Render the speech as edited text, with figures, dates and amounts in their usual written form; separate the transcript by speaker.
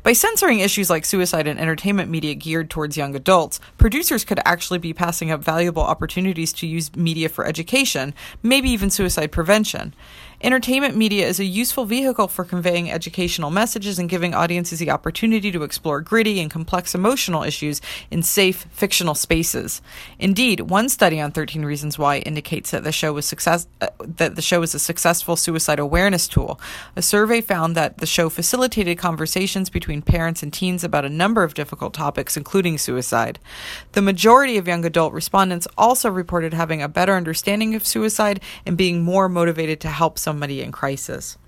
Speaker 1: By censoring issues like suicide in entertainment media geared towards young adults, producers could actually be passing up valuable opportunities to use media for education, maybe even suicide prevention. Entertainment media is a useful vehicle for conveying educational messages and giving audiences the opportunity to explore gritty and complex emotional issues in safe, fictional spaces. Indeed, one study on 13 Reasons Why indicates that the show was a successful suicide awareness tool. A survey found that the show facilitated conversations between parents and teens about a number of difficult topics, including suicide. The majority of young adult respondents also reported having a better understanding of suicide and being more motivated to help somebody in crisis.